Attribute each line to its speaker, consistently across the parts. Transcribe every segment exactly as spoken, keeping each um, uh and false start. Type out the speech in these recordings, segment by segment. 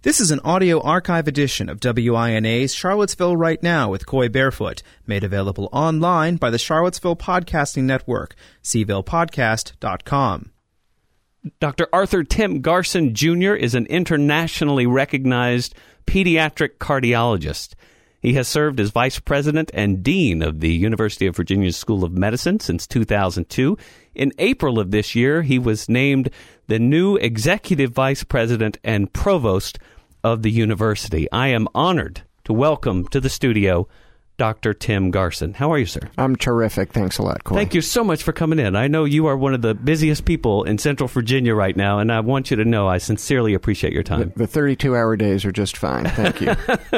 Speaker 1: This is an audio archive edition of W I N A's Charlottesville Right Now with Coy Barefoot, made available online by the Charlottesville Podcasting Network, c ville podcast dot com.
Speaker 2: Doctor Arthur Tim Garson, Junior is an internationally recognized pediatric cardiologist. He has served as vice president and dean of the University of Virginia School of Medicine since two thousand two. In April of this year, he was named the new executive vice president and provost of the university. I am honored to welcome to the studio Doctor Tim Garson. How are you, sir?
Speaker 3: I'm terrific. Thanks a lot, Coy.
Speaker 2: Thank you so much for coming in. I know you are one of the busiest people in Central Virginia right now, and I want you to know I sincerely appreciate your time.
Speaker 3: The thirty-two hour days are just fine. Thank you.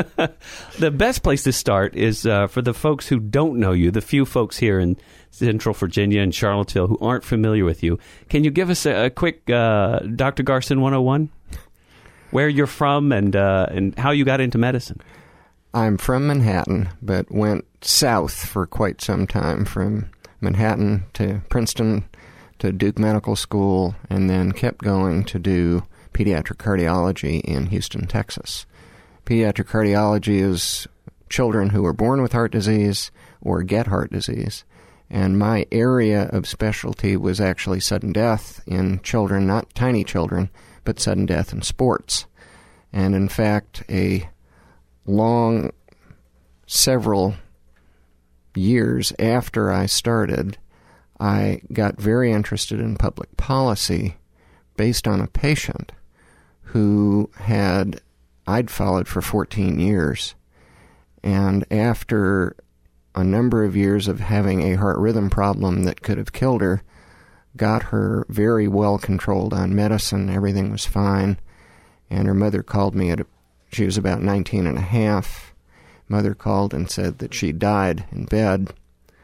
Speaker 2: The best place to start is uh, for the folks who don't know you, the few folks here in Central Virginia and Charlottesville who aren't familiar with you. Can you give us a, a quick uh, Doctor Garson one oh one? Where you're from and uh, and how you got into medicine?
Speaker 3: I'm from Manhattan, but went south for quite some time, from Manhattan to Princeton to Duke Medical School, and then kept going to do pediatric cardiology in Houston, Texas. Pediatric cardiology is children who are born with heart disease or get heart disease, and my area of specialty was actually sudden death in children, not tiny children, but sudden death in sports. And in fact, a long, several years after I started, I got very interested in public policy based on a patient who had, I'd followed for fourteen years. And after a number of years of having a heart rhythm problem that could have killed her, got her very well controlled on medicine. Everything was fine. And her mother called me at a She was about nineteen and a half. Mother called and said that she died in bed.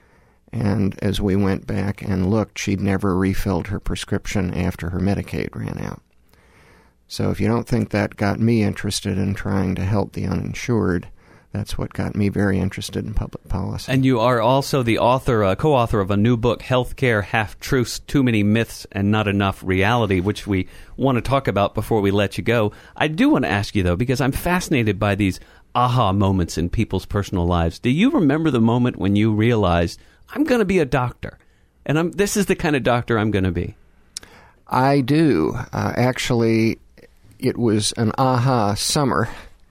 Speaker 3: And as we went back and looked, she'd never refilled her prescription after her Medicaid ran out. So if you don't think that got me interested in trying to help the uninsured, that's what got me very interested in public policy.
Speaker 2: And you are also the author, uh, co-author of a new book, Healthcare Half-Truths, Too Many Myths and Not Enough Reality, which we want to talk about before we let you go. I do want to ask you, though, because I'm fascinated by these aha moments in people's personal lives. Do you remember the moment when you realized, I'm going to be a doctor, and I'm, this is the kind of doctor I'm going to be?
Speaker 3: I do. Uh, actually, it was an aha summer.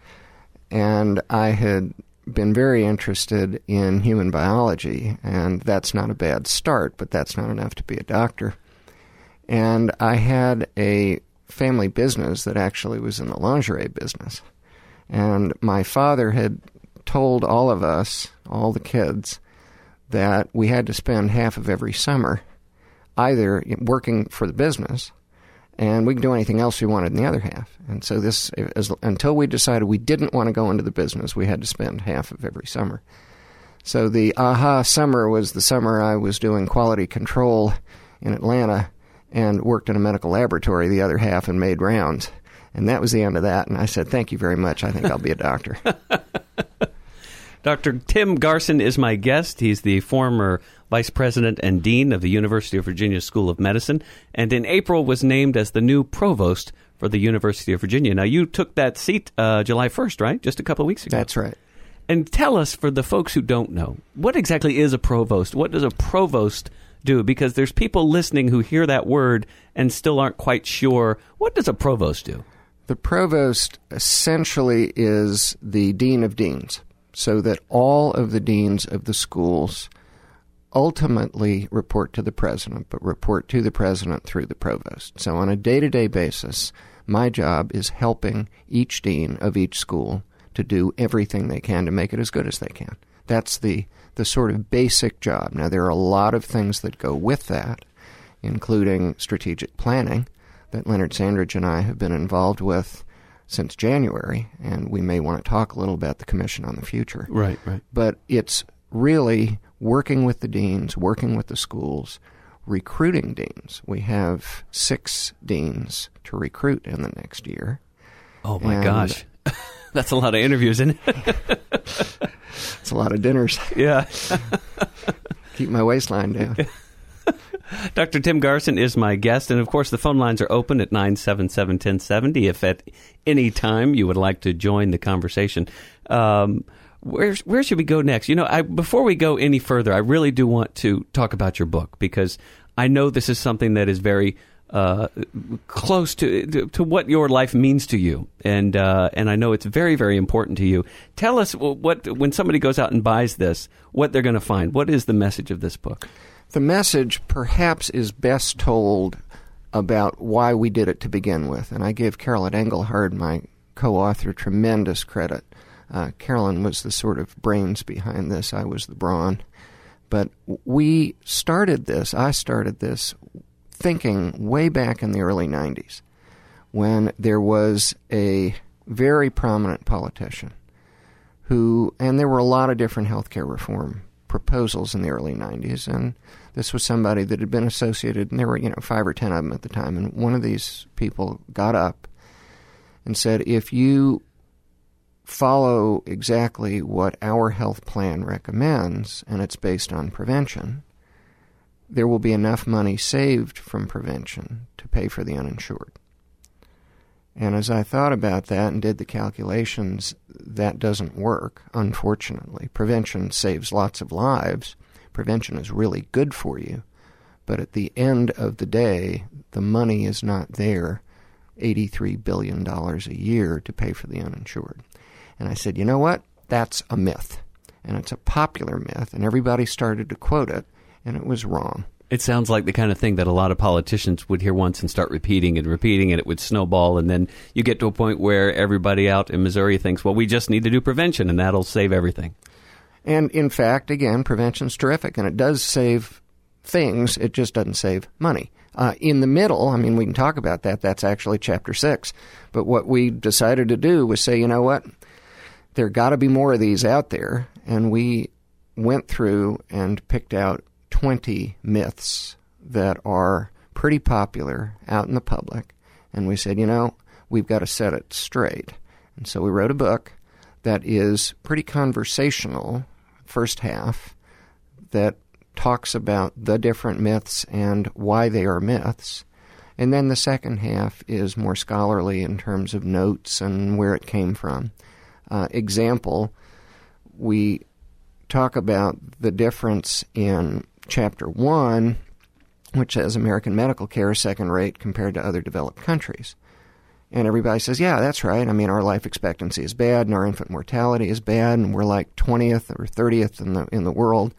Speaker 3: And I had been very interested in human biology, and that's not a bad start, but that's not enough to be a doctor. And I had a family business that actually was in the lingerie business. And my father had told all of us, all the kids, that we had to spend half of every summer either working for the business, and we could do anything else we wanted in the other half. And so this, as, until we decided we didn't want to go into the business, we had to spend half of every summer. So the aha summer was the summer I was doing quality control in Atlanta and worked in a medical laboratory the other half and made rounds. And that was the end of that. And I said, thank you very much. I think I'll be a doctor.
Speaker 2: Doctor Tim Garson is my guest. He's the former vice president and dean of the University of Virginia School of Medicine, and in April was named as the new provost for the University of Virginia. Now, you took that seat uh, July first, right? Just a couple of weeks ago.
Speaker 3: That's right.
Speaker 2: And tell us, for the folks who don't know, what exactly is a provost? What does a provost do? Because there's people listening who hear that word and still aren't quite sure. What does a provost do?
Speaker 3: The provost essentially is the dean of deans, so that all of the deans of the schools ultimately report to the president, but report to the president through the provost. So on a day-to-day basis, my job is helping each dean of each school to do everything they can to make it as good as they can. That's the, the sort of basic job. Now, there are a lot of things that go with that, including strategic planning that Leonard Sandridge and I have been involved with since January, and we may want to talk a little about the Commission on the Future.
Speaker 2: Right, right.
Speaker 3: But it's really working with the deans, working with the schools, recruiting deans. We have six deans to recruit in the next year.
Speaker 2: Oh, my
Speaker 3: and
Speaker 2: gosh. That's a lot of interviews, isn't it?
Speaker 3: It's a lot of dinners.
Speaker 2: Yeah.
Speaker 3: Keep my waistline down.
Speaker 2: Doctor Tim Garson is my guest, and of course the phone lines are open at nine seven seven, one zero seven zero if at any time you would like to join the conversation. Um, where, where should we go next? You know, I, before we go any further, I really do want to talk about your book, because I know this is something that is very uh, close to, to to what your life means to you, and uh, and I know it's very, very important to you. Tell us what, when somebody goes out and buys this, what they're going to find. What is the message of this book?
Speaker 3: The message perhaps is best told about why we did it to begin with, and I give Carolyn Engelhard, my co-author, tremendous credit. Uh, Carolyn was the sort of brains behind this. I was the brawn. But we started this, I started this, thinking way back in the early nineties, when there was a very prominent politician who, and there were a lot of different healthcare reform proposals in the early nineties, and this was somebody that had been associated, and there were, you know, five or ten of them at the time, and one of these people got up and said, if you follow exactly what our health plan recommends, and it's based on prevention, there will be enough money saved from prevention to pay for the uninsured. And as I thought about that and did the calculations, that doesn't work, unfortunately. Prevention saves lots of lives. Prevention is really good for you. But at the end of the day, the money is not there, eighty-three billion dollars a year, to pay for the uninsured. And I said, you know what? That's a myth. And it's a popular myth, and everybody started to quote it, and it was wrong.
Speaker 2: It sounds like the kind of thing that a lot of politicians would hear once and start repeating and repeating, and it would snowball, and then you get to a point where everybody out in Missouri thinks, well, we just need to do prevention, and that'll save everything.
Speaker 3: And in fact, again, prevention's terrific, and it does save things. It just doesn't save money. Uh, in the middle, I mean, we can talk about that. That's actually Chapter six. But what we decided to do was say, you know what? There got to be more of these out there, and we went through and picked out twenty myths that are pretty popular out in the public, and we said, you know, we've got to set it straight. And so we wrote a book that is pretty conversational, first half, that talks about the different myths and why they are myths. And then the second half is more scholarly in terms of notes and where it came from. Uh, example, we talk about the difference in Chapter one, which says American medical care is second rate compared to other developed countries. And everybody says, yeah, that's right. I mean, our life expectancy is bad, and our infant mortality is bad, and we're like twentieth or thirtieth in the in the world.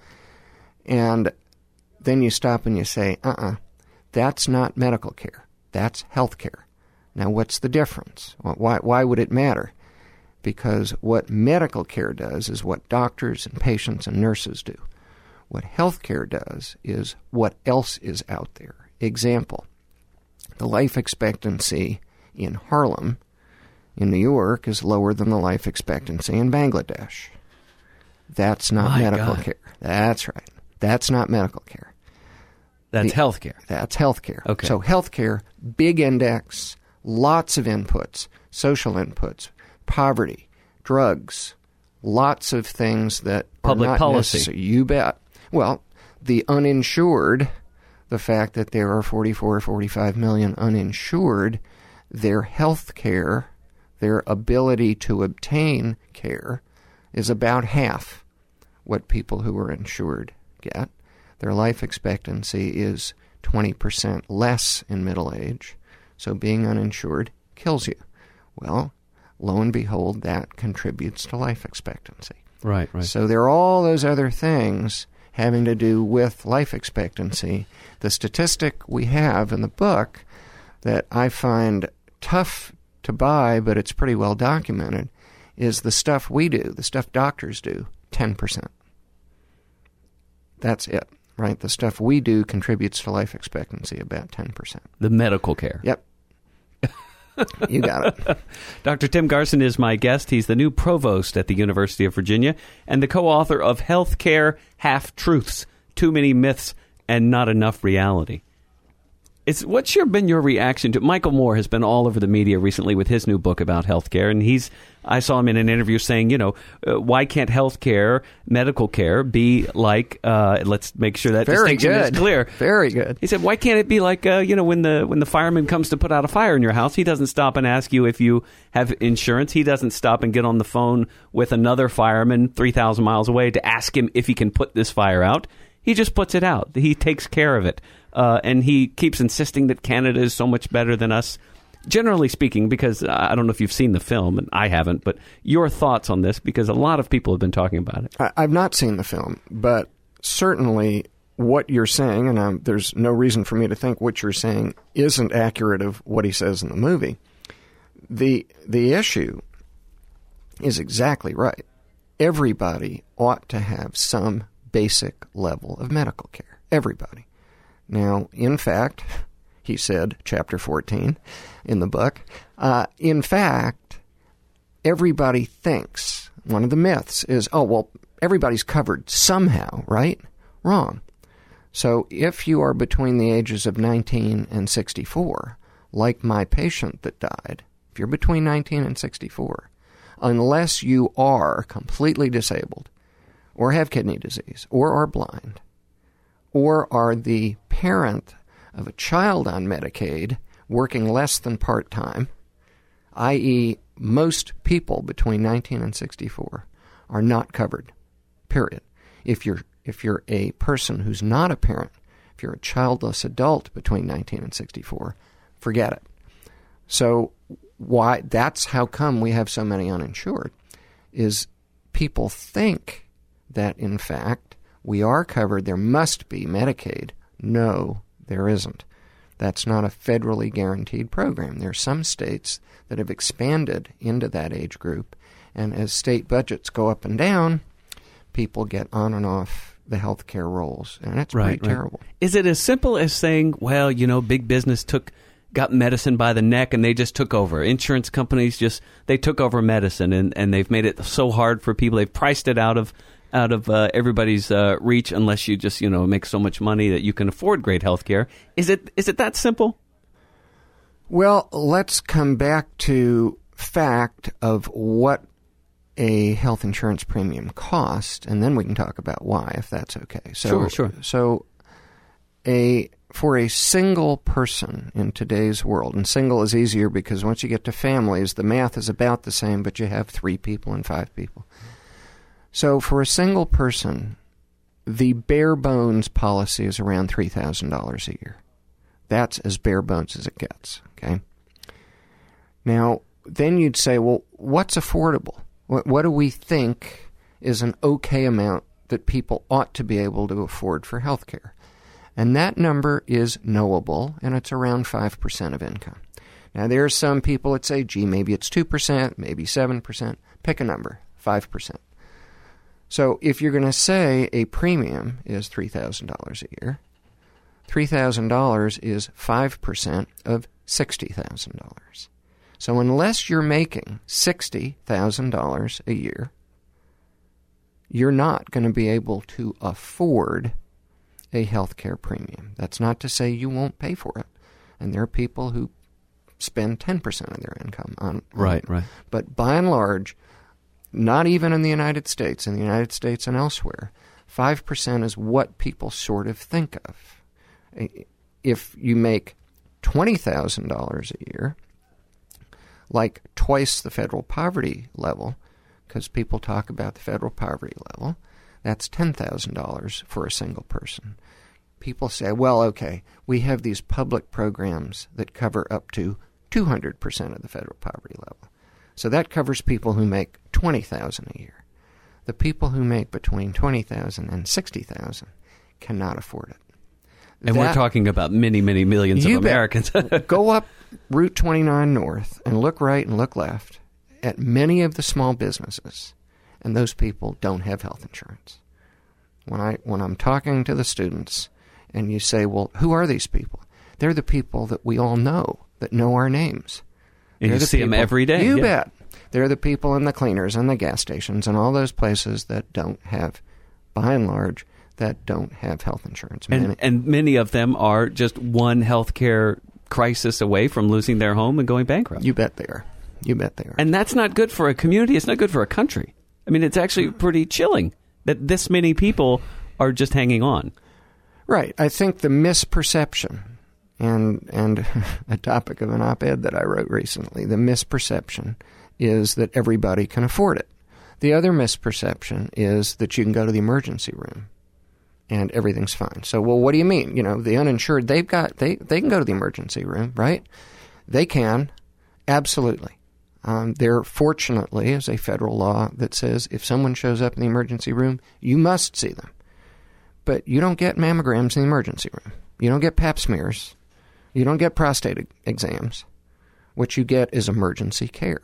Speaker 3: And then you stop and you say, uh-uh, that's not medical care. That's health care. Now, what's the difference? Well, why why would it matter? Because what medical care does is what doctors and patients and nurses do. What health care does is what else is out there. Example, the life expectancy in Harlem, in New York, is lower than the life expectancy in Bangladesh. That's not
Speaker 2: My
Speaker 3: medical
Speaker 2: God.
Speaker 3: care. That's right. That's not medical care.
Speaker 2: That's
Speaker 3: The-
Speaker 2: health care.
Speaker 3: That's health care.
Speaker 2: Okay.
Speaker 3: So health care, big index, lots of inputs, social inputs, poverty, drugs, lots of things that
Speaker 2: Public
Speaker 3: are not
Speaker 2: policy.
Speaker 3: necessary. You bet. Well, the uninsured, the fact that there are forty-four or forty-five million uninsured, their health care, their ability to obtain care, is about half what people who are insured get. Their life expectancy is twenty percent less in middle age, so being uninsured kills you. Well, lo and behold, that contributes to life expectancy.
Speaker 2: Right, right.
Speaker 3: So there are all those other things having to do with life expectancy. The statistic we have in the book that I find tough to buy, but it's pretty well documented, is the stuff we do, the stuff doctors do, ten percent. That's it, right? The stuff we do contributes to life expectancy about ten percent.
Speaker 2: The medical care.
Speaker 3: Yep. You got it.
Speaker 2: Doctor Tim Garson is my guest. He's the new provost at the University of Virginia and the co-author of Healthcare Half-Truths, Too Many Myths and Not Enough Reality. It's, what's your, been your reaction to Michael Moore has been all over the media recently with his new book about healthcare, and he's I saw him in an interview saying, you know, uh, why can't healthcare, medical care, be like? Uh, let's make sure that
Speaker 3: Very
Speaker 2: distinction
Speaker 3: good.
Speaker 2: is clear.
Speaker 3: Very good.
Speaker 2: He said, why can't it be like, uh, you know, when the when the fireman comes to put out a fire in your house, he doesn't stop and ask you if you have insurance. He doesn't stop and get on the phone with another fireman three thousand miles away to ask him if he can put this fire out. He just puts it out. He takes care of it. Uh, and he keeps insisting that Canada is so much better than us, generally speaking, because uh, I don't know if you've seen the film, and I haven't, but your thoughts on this, because a lot of people have been talking about it.
Speaker 3: I, I've not seen the film, but certainly what you're saying, and I'm, there's no reason for me to think what you're saying isn't accurate of what he says in the movie. The The issue is exactly right. Everybody ought to have some basic level of medical care. Everybody. Now, in fact, he said, chapter fourteen in the book, uh, in fact, everybody thinks, one of the myths is, oh, well, everybody's covered somehow, right? Wrong. So if you are between the ages of nineteen and sixty-four, like my patient that died, if you're between nineteen and sixty-four, unless you are completely disabled, or have kidney disease, or are blind, or are the parent of a child on Medicaid working less than part-time, that is most people between nineteen and sixty-four are not covered, period. If you're, if you're a person who's not a parent, if you're a childless adult between nineteen and sixty-four, forget it. So why? That's how come we have so many uninsured, is people think that, in fact, we are covered. There must be Medicaid. No, there isn't. That's not a federally guaranteed program. There are some states that have expanded into that age group, and as state budgets go up and down, people get on and off the health care rolls, and it's
Speaker 2: right,
Speaker 3: pretty
Speaker 2: right.
Speaker 3: terrible.
Speaker 2: Is it as simple as saying, well, you know, big business took got medicine by the neck and they just took over? Insurance companies just, they took over medicine, and, and they've made it so hard for people. They've priced it out of out of uh, everybody's uh, reach unless you just, you know, make so much money that you can afford great health care. Is it is it that simple?
Speaker 3: Well, let's come back to fact of what a health insurance premium costs, and then we can talk about why, if that's okay. So,
Speaker 2: sure, sure.
Speaker 3: So a for a single person in today's world, and single is easier because once you get to families, the math is about the same, but you have three people and five people. So for a single person, the bare bones policy is around three thousand dollars a year. That's as bare bones as it gets, okay? Now, then you'd say, well, what's affordable? What, what do we think is an okay amount that people ought to be able to afford for health care? And that number is knowable, and it's around five percent of income. Now, there are some people that say, gee, maybe it's two percent, maybe seven percent. Pick a number, five percent. So if you're going to say a premium is three thousand dollars a year, three thousand dollars is five percent of sixty thousand dollars. So unless you're making sixty thousand dollars a year, you're not going to be able to afford a health care premium. That's not to say you won't pay for it. And there are people who spend ten percent of their income on, on
Speaker 2: Right, right.
Speaker 3: But by and large, not even in the United States, in the United States and elsewhere, five percent is what people sort of think of. If you make twenty thousand dollars a year, like twice the federal poverty level, because people talk about the federal poverty level, that's ten thousand dollars for a single person. People say, well, okay, we have these public programs that cover up to two hundred percent of the federal poverty level. So that covers people who make twenty thousand dollars a year. The people who make between twenty thousand dollars and sixty thousand dollars cannot afford it.
Speaker 2: And
Speaker 3: that,
Speaker 2: we're talking about many, many millions of Americans.
Speaker 3: Go up Route twenty-nine North and look right and look left at many of the small businesses, and those people don't have health insurance. When, I, when I'm talking to the students and you say, well, who are these people? They're the people that we all know, that know our names.
Speaker 2: And you
Speaker 3: the
Speaker 2: see
Speaker 3: people,
Speaker 2: them every day.
Speaker 3: You
Speaker 2: yeah.
Speaker 3: bet. They're the people in the cleaners and the gas stations and all those places that don't have, by and large, that don't have health insurance.
Speaker 2: And,
Speaker 3: many.
Speaker 2: and many of them are just one healthcare crisis away from losing their home and going bankrupt.
Speaker 3: You bet they are. You bet they are.
Speaker 2: And that's not good for a community. It's not good for a country. I mean, it's actually pretty chilling that this many people are just hanging on.
Speaker 3: Right. I think the misperception, and and a topic of an op-ed that I wrote recently, the misperception is that everybody can afford it. The other misperception is that you can go to the emergency room and everything's fine. So, well, what do you mean? You know, the uninsured, they've got, they, they can go to the emergency room, right? They can. Absolutely. Um, there, fortunately, is a federal law that says if someone shows up in the emergency room, you must see them. But you don't get mammograms in the emergency room. You don't get pap smears. You don't get prostate exams. What you get is emergency care.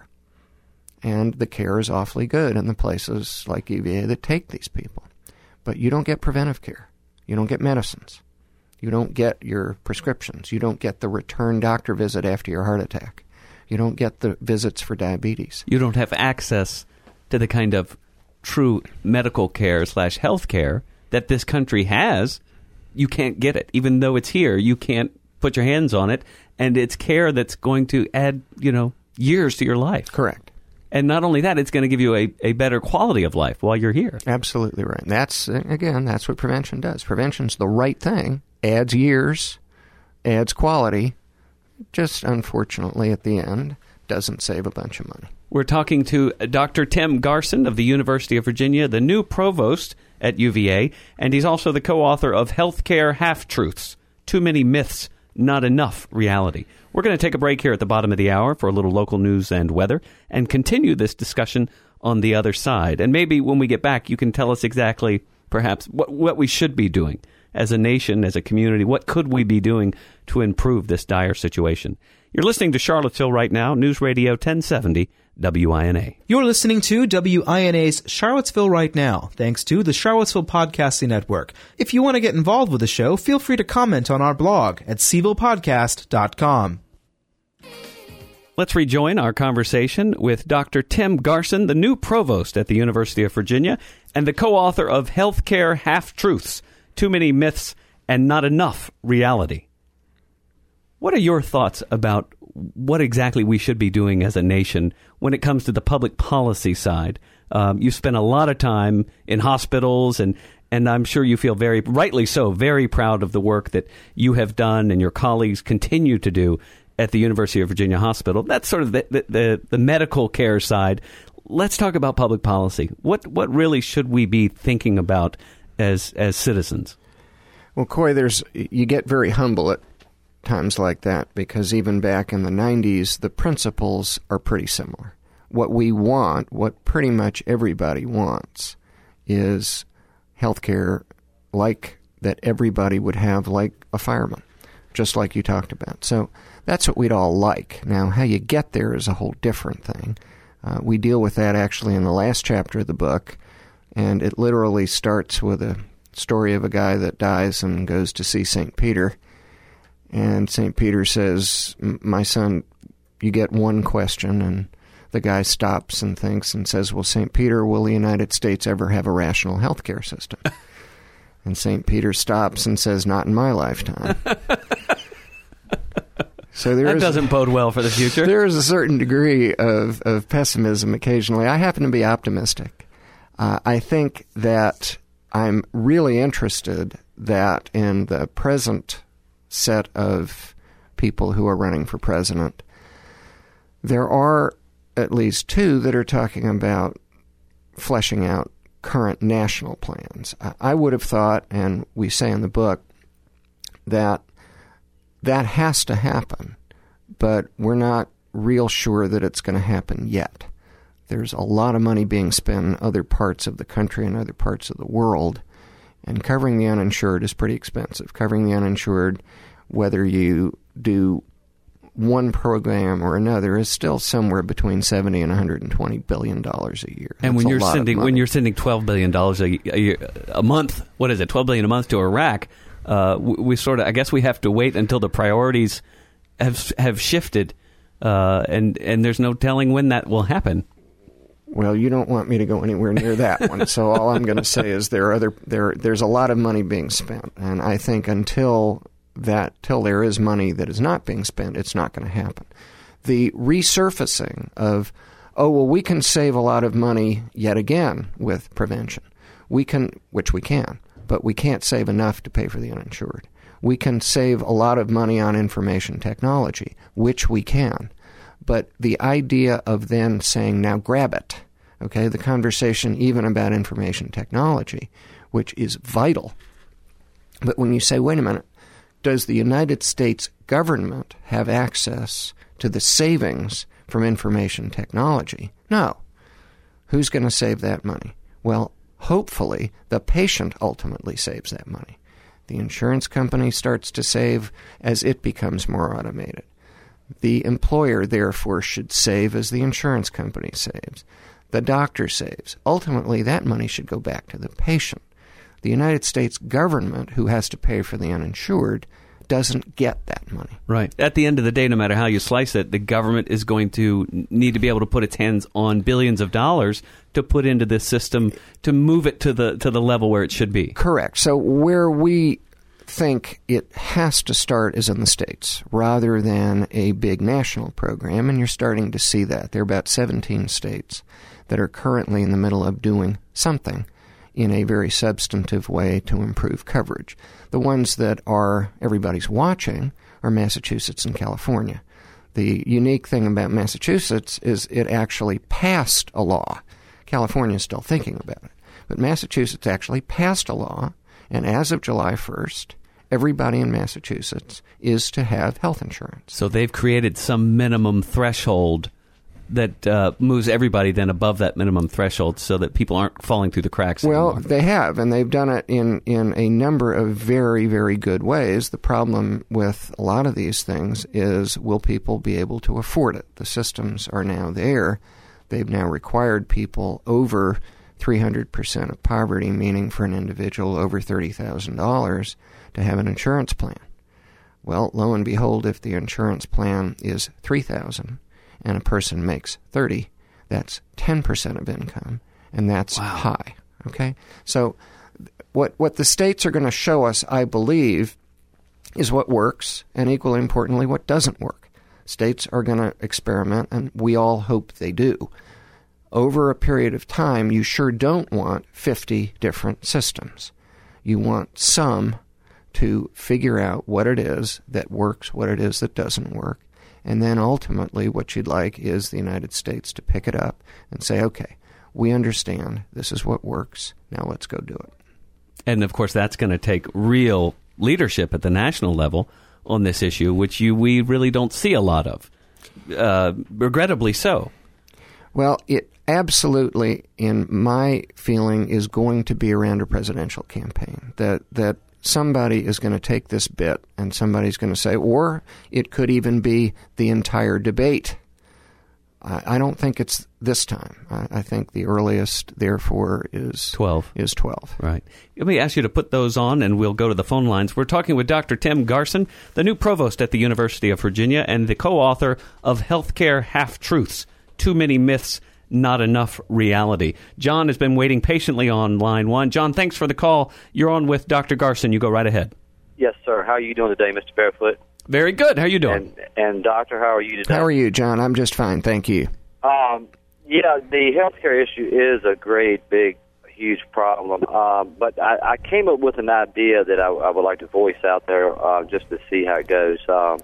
Speaker 3: And the care is awfully good in the places like U V A that take these people. But you don't get preventive care. You don't get medicines. You don't get your prescriptions. You don't get the return doctor visit after your heart attack. You don't get the visits for diabetes.
Speaker 2: You don't have access to the kind of true medical care slash health care that this country has. You can't get it. Even though it's here, you can't put your hands on it. And it's care that's going to add, you know, years to your life.
Speaker 3: Correct.
Speaker 2: And not only that, it's going to give you a, a better quality of life while you're here.
Speaker 3: Absolutely right. And that's, again, that's what prevention does. Prevention's the right thing. Adds years, adds quality. Just, unfortunately, at the end, doesn't save a bunch of money.
Speaker 2: We're talking to Doctor Tim Garson of the University of Virginia, the new provost at U V A, and he's also the co-author of Healthcare Half-Truths, Too Many Myths, Not Enough Reality. We're going to take a break here at the bottom of the hour for a little local news and weather and continue this discussion on the other side. And maybe when we get back, you can tell us exactly, perhaps, what, what we should be doing as a nation, as a community. What could we be doing to improve this dire situation? You're listening to Charlottesville Right Now, News Radio ten seventy W I N A.
Speaker 1: You're listening to W I N A's Charlottesville Right Now, thanks to the Charlottesville Podcasting Network. If you want to get involved with the show, feel free to comment on our blog at c ville podcast dot com.
Speaker 2: Let's rejoin our conversation with Doctor Tim Garson, the new provost at the University of Virginia, and the co-author of Healthcare Half-Truths, Too Many Myths and Not Enough Reality. What are your thoughts about what exactly we should be doing as a nation when it comes to the public policy side? Um, you spend a lot of time in hospitals, and, and I'm sure you feel very, rightly so, very proud of the work that you have done and your colleagues continue to do at the University of Virginia Hospital. That's sort of the, the, the, the medical care side. Let's talk about public policy. What what really should we be thinking about as as citizens?
Speaker 3: Well, Coy, there's you get very humble at times like that because even back in the nineties, the principles are pretty similar. What we want, what pretty much everybody wants, is health care like that everybody would have, like a fireman, just like you talked about. So that's what we'd all like. Now, how you get there is a whole different thing. Uh, we deal with that actually in the last chapter of the book, and it literally starts with a story of a guy that dies and goes to see Saint Peter. And Saint Peter says, my son, you get one question. And the guy stops and thinks and says, well, Saint Peter, will the United States ever have a rational health care system? And Saint Peter stops and says, not in my lifetime. So there
Speaker 2: that
Speaker 3: is,
Speaker 2: doesn't bode well for the future.
Speaker 3: There is a certain degree of, of pessimism occasionally. I happen to be optimistic. Uh, I think that I'm really interested that in the present set of people who are running for president, there are at least two that are talking about fleshing out current national plans. I would have thought, and we say in the book, that that has to happen, but we're not real sure that it's going to happen yet. There's a lot of money being spent in other parts of the country and other parts of the world, and covering the uninsured is pretty expensive. Covering the uninsured, whether you do one program or another, is still somewhere between seventy and one hundred twenty billion dollars a year.
Speaker 2: And
Speaker 3: That's
Speaker 2: when
Speaker 3: a
Speaker 2: you're
Speaker 3: lot
Speaker 2: sending
Speaker 3: of
Speaker 2: when
Speaker 3: money.
Speaker 2: you're sending twelve billion dollars a, a, year, a month, what is it, twelve billion dollars a month to Iraq? Uh, we, we sort of, I guess, we have to wait until the priorities have have shifted, uh, and and there's no telling when that will happen.
Speaker 3: Well, you don't want me to go anywhere near that one. So all I'm going to say is there are other there there's a lot of money being spent, and I think until that till there is money that is not being spent, it's not going to happen. The resurfacing of, oh well, we can save a lot of money yet again with prevention. We can, which we can, but we can't save enough to pay for the uninsured. We can save a lot of money on information technology, which we can. But the idea of then saying, now grab it, okay, the conversation even about information technology, which is vital. But when you say, wait a minute, does the United States government have access to the savings from information technology? No. Who's going to save that money? Well, hopefully the patient ultimately saves that money. The insurance company starts to save as it becomes more automated. The employer, therefore, should save as the insurance company saves. The doctor saves. Ultimately, that money should go back to the patient. The United States government, who has to pay for the uninsured, doesn't get that money.
Speaker 2: Right. At the end of the day, no matter how you slice it, the government is going to need to be able to put its hands on billions of dollars to put into this system to move it to the to the level where it should be.
Speaker 3: Correct. So where we think it has to start is in the states rather than a big national program, and you're starting to see that. There are about seventeen states that are currently in the middle of doing something in a very substantive way to improve coverage. The ones that are everybody's watching are Massachusetts and California. The unique thing about Massachusetts is it actually passed a law. California is still thinking about it. But Massachusetts actually passed a law, and as of July first, everybody in Massachusetts is to have health insurance.
Speaker 2: So they've created some minimum threshold that uh, moves everybody then above that minimum threshold so that people aren't falling through the cracks
Speaker 3: Well,
Speaker 2: anymore.
Speaker 3: They have, and they've done it in, in a number of very, very good ways. The problem with a lot of these things is, will people be able to afford it? The systems are now there. They've now required people over three hundred percent of poverty, meaning for an individual over thirty thousand dollars, to have an insurance plan. Well, lo and behold, if the insurance plan is three thousand dollars, and a person makes thirty, that's ten percent of income, and that's
Speaker 2: wow.
Speaker 3: high. Okay? So what what the states are going to show us, I believe, is what works, and equally importantly, what doesn't work. States are going to experiment, and we all hope they do. Over a period of time, you sure don't want fifty different systems. You want some to figure out what it is that works, what it is that doesn't work. And then ultimately what you'd like is the United States to pick it up and say, okay, we understand this is what works. Now let's go do it.
Speaker 2: And, of course, that's going to take real leadership at the national level on this issue, which you we really don't see a lot of, uh, regrettably so.
Speaker 3: Well, it absolutely, in my feeling, is going to be around a presidential campaign, that that somebody is going to take this bit and somebody's going to say, or it could even be the entire debate. I, I don't think it's this time. I, I think the earliest, therefore, is
Speaker 2: twelve.
Speaker 3: Is twelve.
Speaker 2: Right. Let me ask you to put those on, and we'll go to the phone lines. We're talking with Doctor Tim Garson, the new provost at the University of Virginia and the co-author of Healthcare Half-Truths, Too Many Myths, Not Enough Reality. John has been waiting patiently on line one. John, thanks for the call. You're on with Doctor Garson. You go right ahead.
Speaker 4: Yes, sir. How are you doing today, Mister Barefoot?
Speaker 2: Very good. How are you doing?
Speaker 4: And, and Doctor, how are you today?
Speaker 3: How are you, John? I'm just fine. Thank you.
Speaker 4: Um, yeah, the healthcare issue is a great, big, huge problem. Um, but I, I came up with an idea that I, I would like to voice out there uh, just to see how it goes. Um,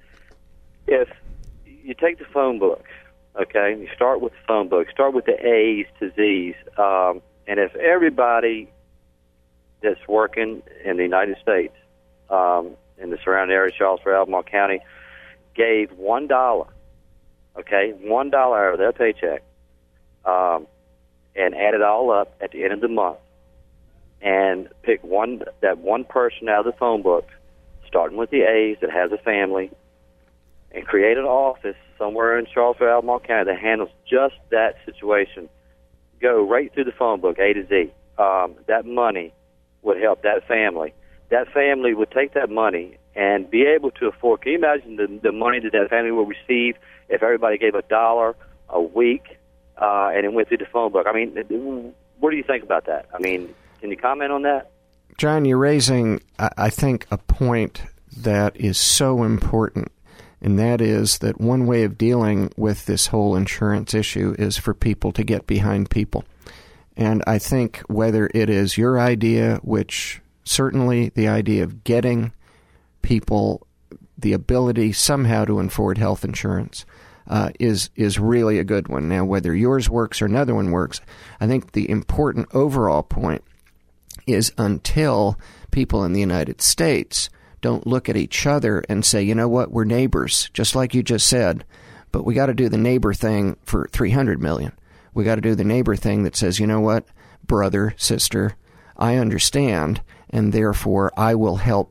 Speaker 4: if you take the phone book, okay, you start with the phone book. Start with the A's to Z's. Um, and if everybody that's working in the United States, um, in the surrounding area, Charlottesville, Albemarle County, gave one dollar, okay, one dollar out of their paycheck, um, and add it all up at the end of the month, and pick one that one person out of the phone book, starting with the A's that has a family, and create an office somewhere in Charlottesville, Albemarle County that handles just that situation. Go right through the phone book, A to Z. Um, that money would help that family. That family would take that money and be able to afford. Can you imagine the, the money that that family would receive if everybody gave a dollar a week uh, and it went through the phone book. I mean, what do you think about that? I mean, can you comment on that?
Speaker 3: John, you're raising, I think, a point that is so important, and that is that one way of dealing with this whole insurance issue is for people to get behind people. And I think whether it is your idea, which certainly the idea of getting people the ability somehow to afford health insurance uh, is is really a good one. Now, whether yours works or another one works, I think the important overall point is until people in the United States don't look at each other and say, you know what, we're neighbors, just like you just said, but we got to do the neighbor thing for three hundred million. We got to do the neighbor thing that says, you know what, brother, sister, I understand, and therefore I will help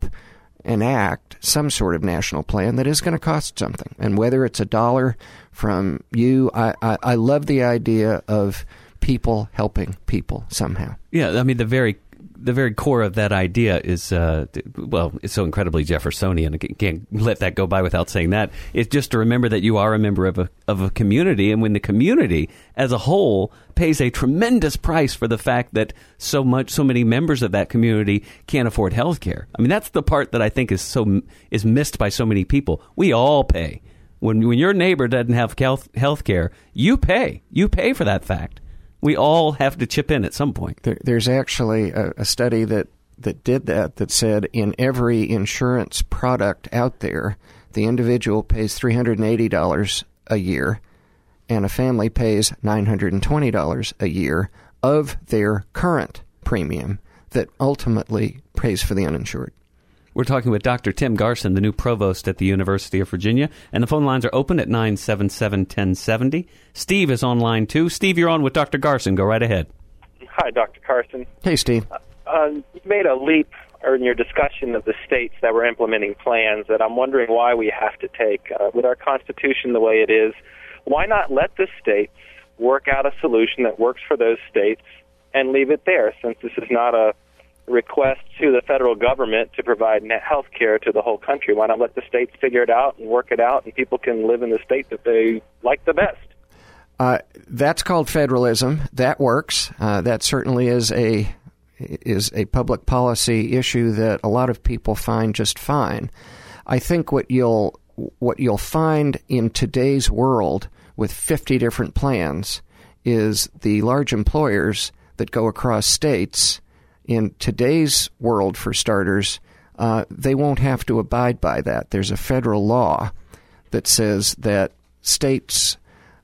Speaker 3: enact some sort of national plan that is going to cost something. And whether it's a dollar from you, I, I, I love the idea of people helping people somehow.
Speaker 2: Yeah, I mean, the very the very core of that idea is, uh, well, it's so incredibly Jeffersonian. I can't let that go by without saying that. It's just to remember that you are a member of a of a community, and when the community as a whole pays a tremendous price for the fact that so much, so many members of that community can't afford health care. I mean, that's the part that I think is so is missed by so many people. We all pay. When when your neighbor doesn't have health health care, you pay. You pay for that fact. We all have to chip in at some point.
Speaker 3: There, there's actually a, a study that, that did that, that said in every insurance product out there, the individual pays three hundred eighty dollars a year, and a family pays nine hundred twenty dollars a year of their current premium that ultimately pays for the uninsured.
Speaker 2: We're talking with Doctor Tim Garson, the new provost at the University of Virginia, and the phone lines are open at nine seven seven, one oh seven oh. Steve is on line too. Steve, you're on with Doctor Garson. Go right ahead.
Speaker 5: Hi, Doctor Carson.
Speaker 3: Hey, Steve.
Speaker 5: Uh, uh, you made a leap in your discussion of the states that were implementing plans that I'm wondering why we have to take. Uh, with our Constitution the way it is, why not let the states work out a solution that works for those states and leave it there, since this is not a request to the federal government to provide health care to the whole country? Why not let the states figure it out and work it out, and people can live in the state that they like the best?
Speaker 3: Uh, that's called federalism. That works. Uh, that certainly is a is a public policy issue that a lot of people find just fine. I think what you'll what you'll find in today's world with fifty different plans is the large employers that go across states. In today's world, for starters, uh, they won't have to abide by that. There's a federal law that says that states,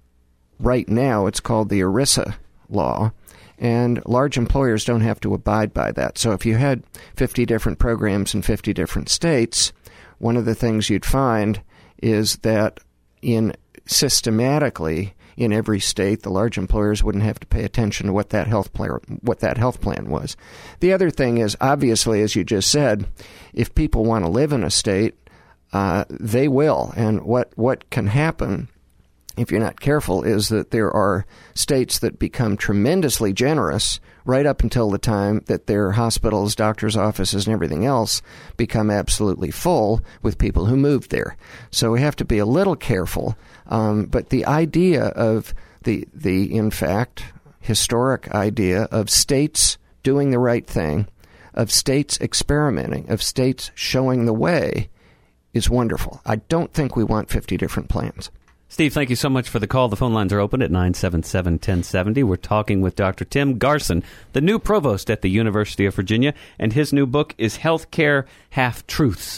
Speaker 3: right now, it's called the ERISA law, and large employers don't have to abide by that. So if you had fifty different programs in fifty different states, one of the things you'd find is that in systematically in every state, the large employers wouldn't have to pay attention to what that health plan, what that health plan was. The other thing is, obviously, as you just said, if people want to live in a state, uh, they will. And what, what can happen, if you're not careful, is that there are states that become tremendously generous right up until the time that their hospitals, doctors' offices, and everything else become absolutely full with people who moved there. So we have to be a little careful. Um, but the idea of the, the, in fact, historic idea of states doing the right thing, of states experimenting, of states showing the way is wonderful. I don't think we want fifty different plans.
Speaker 2: Steve, thank you so much for the call. The phone lines are open at nine seven seven, one oh seven oh. We're talking with Doctor Tim Garson, the new provost at the University of Virginia, and his new book is Healthcare Half-Truths.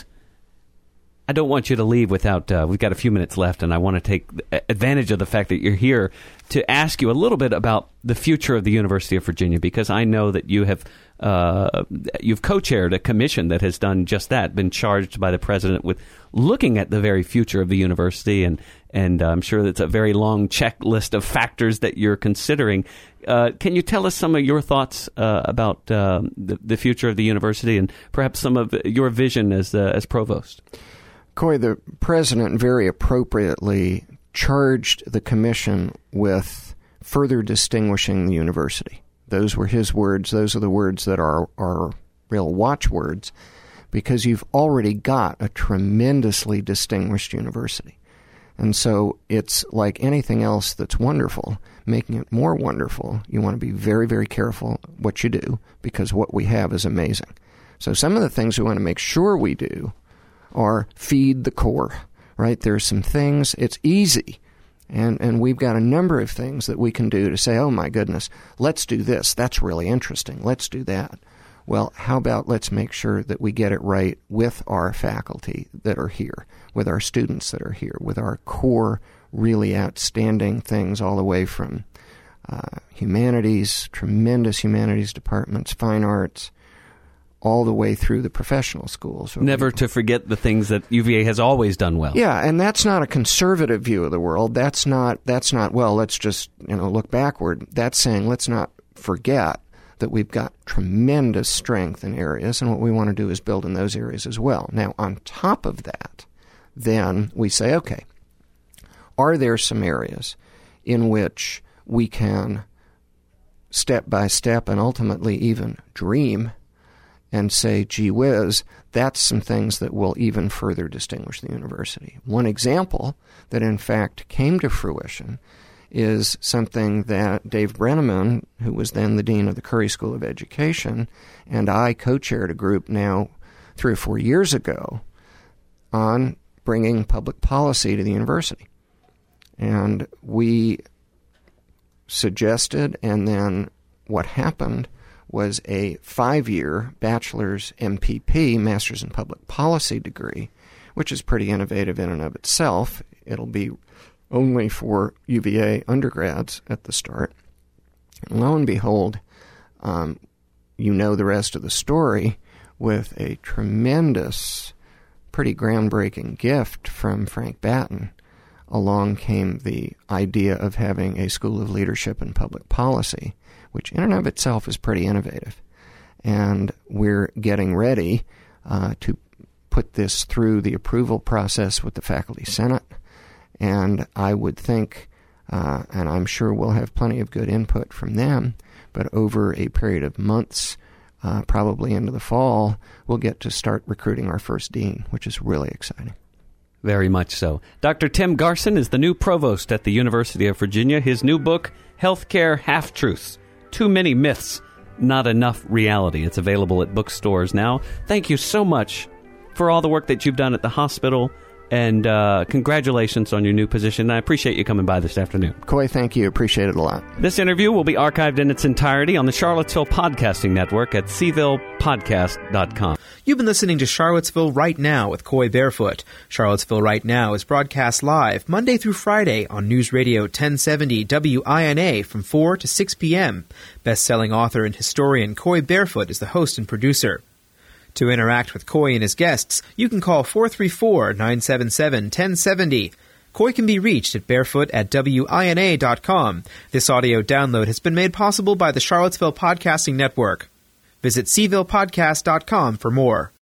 Speaker 2: I don't want you to leave without, uh, we've got a few minutes left, and I want to take advantage of the fact that you're here to ask you a little bit about the future of the University of Virginia, because I know that you have uh, you've co-chaired a commission that has done just that, been charged by the president with looking at the very future of the university, and, and I'm sure that's a very long checklist of factors that you're considering. Uh, can you tell us some of your thoughts uh, about uh, the, the future of the university and perhaps some of your vision as uh, as provost?
Speaker 3: Coy, the president very appropriately charged the commission with further distinguishing the university. Those were his words. Those are the words that are, are real watchwords, because you've already got a tremendously distinguished university. And so it's like anything else that's wonderful, making it more wonderful. You want to be very, very careful what you do, because what we have is amazing. So some of the things we want to make sure we do are feed the core, right? There's some things, it's easy. And and we've got a number of things that we can do to say, oh my goodness, let's do this. That's really interesting. Let's do that. Well, how about let's make sure that we get it right with our faculty that are here, with our students that are here, with our core really outstanding things all the way from uh, humanities, tremendous humanities departments, fine arts, all the way through the professional schools.
Speaker 2: Never to forget the things that U V A has always done well.
Speaker 3: Yeah, and that's not a conservative view of the world. That's not, that's not well, let's just, you know, look backward. That's saying let's not forget that we've got tremendous strength in areas, and what we want to do is build in those areas as well. Now, on top of that, then we say, okay, are there some areas in which we can step by step and ultimately even dream and say, gee whiz, that's some things that will even further distinguish the university. One example that in fact came to fruition is something that Dave Brenneman, who was then the dean of the Curry School of Education, and I co-chaired a group now three or four years ago on bringing public policy to the university. And we suggested, and then what happened was a five-year bachelor's M P P, Master's in Public Policy degree, which is pretty innovative in and of itself. It'll be only for U V A undergrads at the start. And lo and behold, um, you know the rest of the story, with a tremendous, pretty groundbreaking gift from Frank Batten. Along came the idea of having a School of Leadership and Public Policy, which in and of itself is pretty innovative. And we're getting ready uh, to put this through the approval process with the Faculty Senate. And I would think, uh, and I'm sure we'll have plenty of good input from them, but over a period of months, uh, probably into the fall, we'll get to start recruiting our first dean, which is really exciting.
Speaker 2: Very much so. Doctor Tim Garson is the new provost at the University of Virginia. His new book, Healthcare Half-Truths, Too Many Myths, Not Enough Reality. It's available at bookstores now. Thank you so much for all the work that you've done at the hospital, and uh, congratulations on your new position. I appreciate you coming by this afternoon.
Speaker 3: Coy, thank you. Appreciate it a lot.
Speaker 2: This interview will be archived in its entirety on the Charlottesville Podcasting Network at c ville podcast dot com.
Speaker 1: You've been listening to Charlottesville Right Now with Coy Barefoot. Charlottesville Right Now is broadcast live Monday through Friday on News Radio ten seventy W I N A from four to six p.m. Best-selling author and historian Coy Barefoot is the host and producer. To interact with Coy and his guests, you can call four three four, nine seven seven, one zero seven zero. Coy can be reached at barefoot at W I N A dot com. This audio download has been made possible by the Charlottesville Podcasting Network. Visit c ville podcast dot com for more.